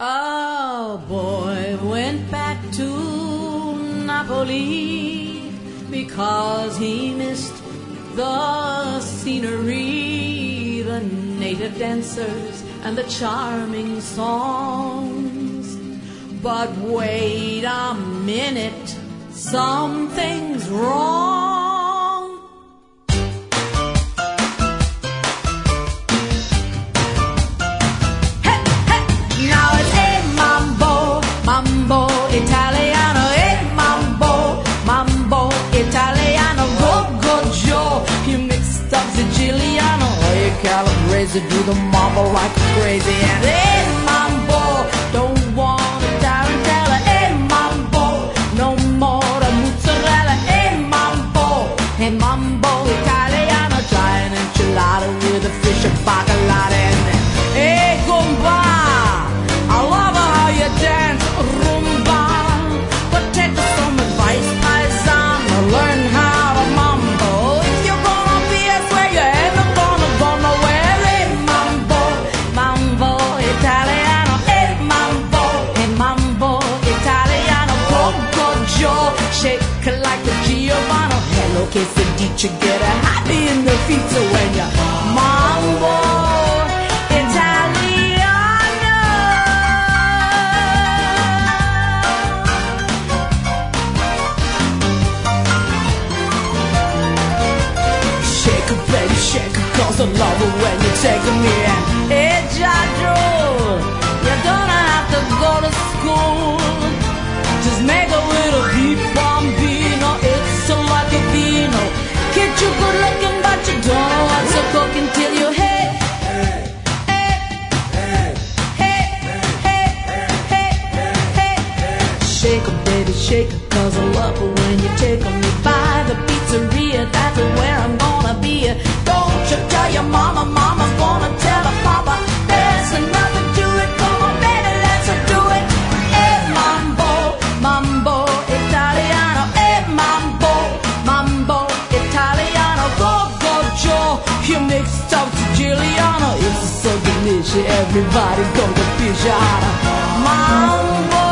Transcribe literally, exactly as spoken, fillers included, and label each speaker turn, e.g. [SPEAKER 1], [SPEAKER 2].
[SPEAKER 1] A boy went back to Napoli because he missed the scenery, the native dancers, and the charming songs. But wait a minute, something's wrong. Mambo Italiano, eh, mambo, mambo Italiano, go, go, Joe. You mixed up Siciliano, oh, you calabrese, do the mambo like crazy. And eh, mambo, don't want a tarantella, eh, mambo, no more a mozzarella, eh, mambo, eh, mambo Italiano, try an enchilada with a fish and bacalao. And eh, gumba, I love how you dance. Rumba, but take some advice, paisano. Learn how to mambo. If you're gonna be, I swear you ain't gonna go nowhere. Hey, mambo, mambo Italiano. Hey, mambo, hey, mambo Italiano. Go, go, Joe, shake like the Giovanni. Hello, quesadilla, get a happy in the feet. So when you mambo. Cause I love it when you're taking me in. Hey, Giorgio, you don't have to go to school. Just make a little beef bambino. It's a like a vino. Kid, you good looking, but you don't know what's a cooking till you hey, hey, hey, hey, hey, hey, hey, hey. Shake 'em, baby, shake 'em, cause I love it when you're taking me by the pizzeria. That's where I'm gonna be. Don't you tell your mama, mama's gonna tell her papa. There's nothing to it, come on baby, let's do it. Hey, mambo, mambo Italiano. Hey, mambo, mambo Italiano. Go, go, Joe, you mixed up Siciliano. It's so delicious, everybody go to Pigiano. Mambo